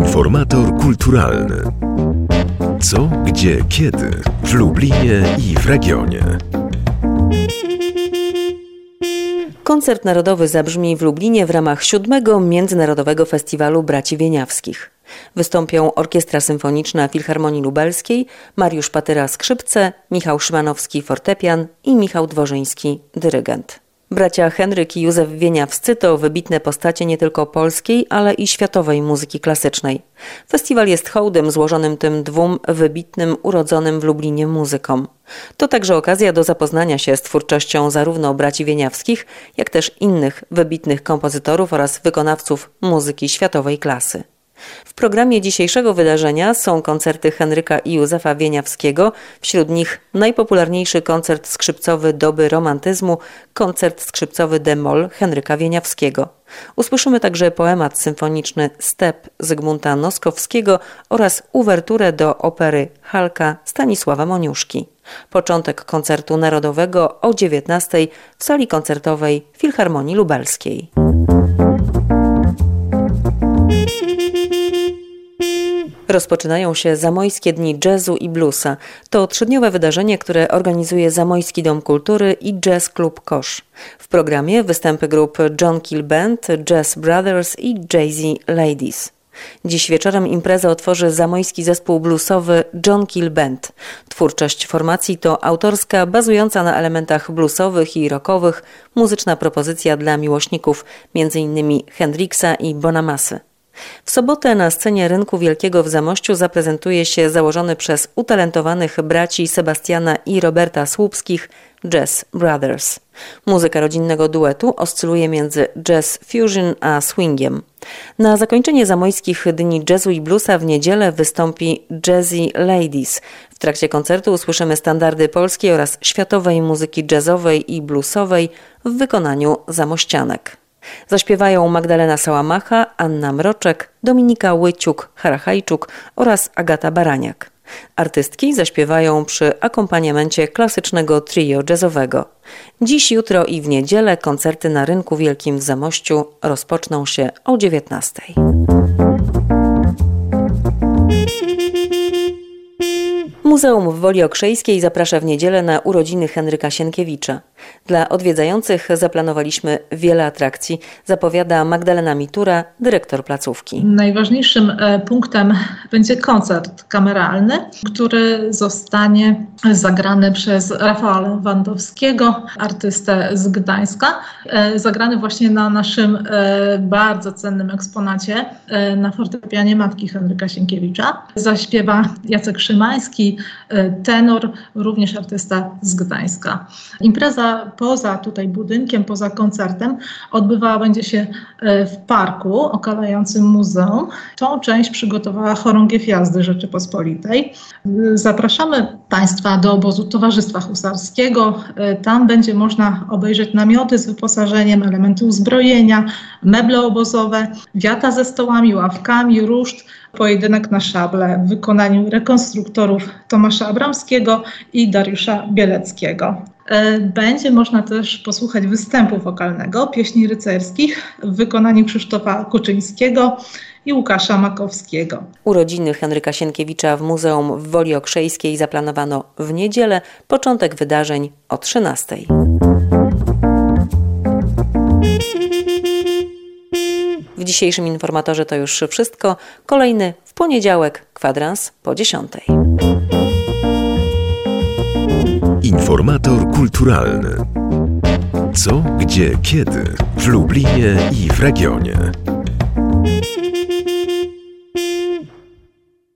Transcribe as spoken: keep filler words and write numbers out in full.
Informator kulturalny. Co, gdzie, kiedy w Lublinie i w regionie. Koncert narodowy zabrzmi w Lublinie w ramach siódmego Międzynarodowego Festiwalu Braci Wieniawskich. Wystąpią Orkiestra Symfoniczna Filharmonii Lubelskiej, Mariusz Patyra skrzypce, Michał Szymanowski fortepian i Michał Dworzyński dyrygent. Bracia Henryk i Józef Wieniawscy to wybitne postacie nie tylko polskiej, ale i światowej muzyki klasycznej. Festiwal jest hołdem złożonym tym dwóm wybitnym, urodzonym w Lublinie muzykom. To także okazja do zapoznania się z twórczością zarówno braci Wieniawskich, jak też innych wybitnych kompozytorów oraz wykonawców muzyki światowej klasy. W programie dzisiejszego wydarzenia są koncerty Henryka i Józefa Wieniawskiego, wśród nich najpopularniejszy koncert skrzypcowy doby romantyzmu, koncert skrzypcowy d-moll Henryka Wieniawskiego. Usłyszymy także poemat symfoniczny Step Zygmunta Noskowskiego oraz uwerturę do opery Halka Stanisława Moniuszki. Początek koncertu narodowego o dziewiętnastej w sali koncertowej Filharmonii Lubelskiej. Rozpoczynają się Zamojskie Dni Jazzu i Bluesa. To trzydniowe wydarzenie, które organizuje Zamojski Dom Kultury i Jazz Club Kosz. W programie występy grup John Keel Band, Jazz Brothers i Jazzy Ladies. Dziś wieczorem imprezę otworzy zamojski zespół bluesowy John Keel Band. Twórczość formacji to autorska, bazująca na elementach bluesowych i rockowych, muzyczna propozycja dla miłośników m.in. Hendrixa i Bonamassy. W sobotę na scenie Rynku Wielkiego w Zamościu zaprezentuje się założony przez utalentowanych braci Sebastiana i Roberta Słupskich Jazz Brothers. Muzyka rodzinnego duetu oscyluje między jazz fusion a swingiem. Na zakończenie Zamojskich Dni Jazzu i Bluesa w niedzielę wystąpi Jazzy Ladies. W trakcie koncertu usłyszymy standardy polskiej oraz światowej muzyki jazzowej i bluesowej w wykonaniu zamościanek. Zaśpiewają Magdalena Sałamacha, Anna Mroczek, Dominika Łyciuk-Harachajczuk oraz Agata Baraniak. Artystki zaśpiewają przy akompaniamencie klasycznego trio jazzowego. Dziś, jutro i w niedzielę koncerty na Rynku Wielkim w Zamościu rozpoczną się o dziewiętnastej. Muzeum w Woli Okrzejskiej zaprasza w niedzielę na urodziny Henryka Sienkiewicza. Dla odwiedzających zaplanowaliśmy wiele atrakcji, zapowiada Magdalena Mitura, dyrektor placówki. Najważniejszym punktem będzie koncert kameralny, który zostanie zagrany przez Rafała Lewandowskiego, artystę z Gdańska. Zagrany właśnie na naszym bardzo cennym eksponacie na fortepianie matki Henryka Sienkiewicza. Zaśpiewa Jacek Szymański, tenor, również artysta z Gdańska. Impreza poza tutaj budynkiem, poza koncertem odbywała będzie się w parku okalającym muzeum. Tą część przygotowała Chorągiew Jazdy Rzeczypospolitej. Zapraszamy Państwa do obozu Towarzystwa Husarskiego. Tam będzie można obejrzeć namioty z wyposażeniem, elementy uzbrojenia, meble obozowe, wiata ze stołami, ławkami, ruszt, pojedynek na szable w wykonaniu rekonstruktorów Tomasza Abramskiego i Dariusza Bieleckiego. Będzie można też posłuchać występu wokalnego, pieśni rycerskich w wykonaniu Krzysztofa Kuczyńskiego i Łukasza Makowskiego. Urodziny Henryka Sienkiewicza w Muzeum w Woli Okrzejskiej zaplanowano w niedzielę, początek wydarzeń o trzynastej. W dzisiejszym informatorze to już wszystko. Kolejny w poniedziałek, kwadrans po dziesiątej. Informator kulturalny. Co, gdzie, kiedy w Lublinie i w regionie.